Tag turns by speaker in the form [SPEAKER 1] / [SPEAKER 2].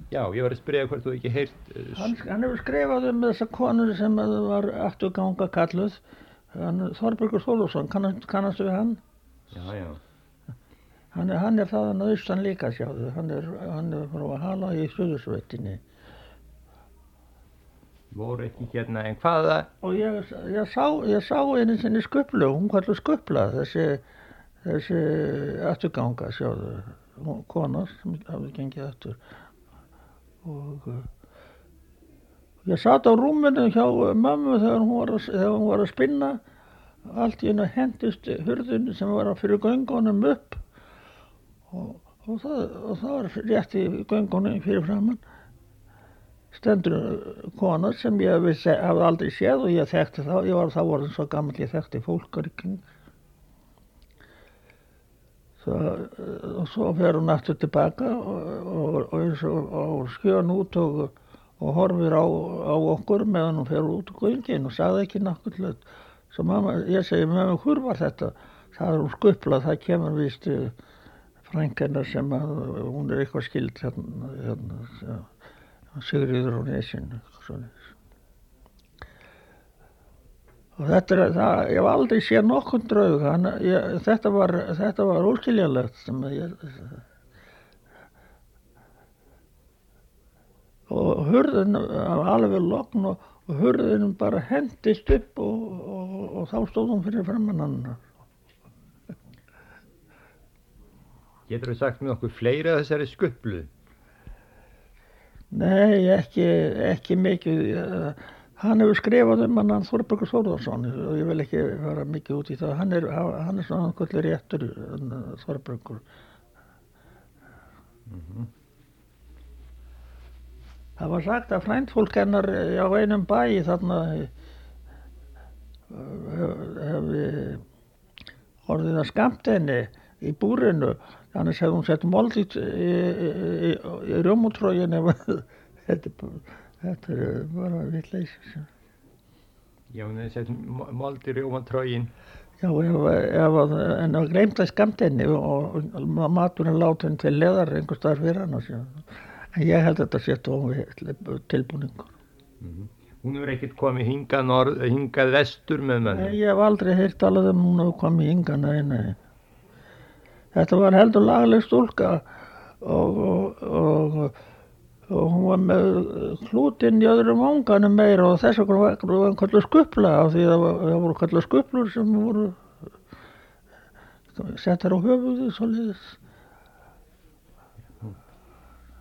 [SPEAKER 1] Já, ég var að spyrja hvort þú ekki heyrt...
[SPEAKER 2] Hann hefur skrifað þessa konu sem var afturganga kalluð. Þorbergur Þórðarson, kannastu við hann?
[SPEAKER 1] Já.
[SPEAKER 2] Hann þaðan að austan líka, sjáðu. Hann er frá að hala í Suðursveitinni.
[SPEAKER 1] Voru ekki hérna, en hvaða...
[SPEAKER 2] Og ég sá einu sinni Skuplu, hún kallar Skupla, þessi afturganga, sjáðu. Kona sem hafði gengið aftur. Og ég sat á rúminu hjá mömmu þegar hún var að spinna. Allt í einu hendist hurðin sem var fyrir göngunum upp og það var rétt í göngunum fyrir framan. Stendur kona sem ég hafði aldrei séð og ég þekkti þá. Ég var þá orðinn svo gamall, ég þekkti fólk í kring. Og svo fer hún aftur tilbaka og eins og skjön út og horfir á okkur meðan hún fer út úr göngin og sagði ekki nokkuð hlut. Svo ég segi, mamma, hvor var þetta? Það er hún Skupla, það kemur víst frænka hennar sem hún er eitthvað skild hérna Sigríður á Nesinu. Og þetta ég hef aldrei séð nokkurn draug. Þetta var óskiljanlegt sem og hurðin var alveg logn og hurðin bara hendist upp og þá stóð hún fyrir framan hann.
[SPEAKER 1] Geturðu sagt mér okkur fleiri af þessari Skuplu?
[SPEAKER 2] Nei, ekki mikið. Hann hefur skrifað hann Þorbergur Þórðarson og ég vil ekki fara mikið út í það. Hann er svona ankollir réttur, Þorbergur. Það var sagt að frændfólk hennar á einum bæ þarna hefði orðið að skammteini í búrinu. Annars hefði hún sett mold í rjómatróginni. Þetta er bara vitleysa.
[SPEAKER 1] Já, hún hefði sett mold í rjómatrógin.
[SPEAKER 2] Já, en það gleymd að skammteini og maturinn látin til leðar einhvers staðar fyrir hana. En ég held að þetta sé tilbúningur.
[SPEAKER 1] Hún hefur ekkert komið hingað vestur með mönnum?
[SPEAKER 2] Nei, ég hef aldrei heyrt alveg hún hefur komið hingað, nei. Þetta var heldur lagleg stúlka og hún var með klútinn í öðrum vanganum meira og þess vegna var hann kallað Skupla af því það voru kallað Skuplur sem voru settar á höfuðið svoleiðis.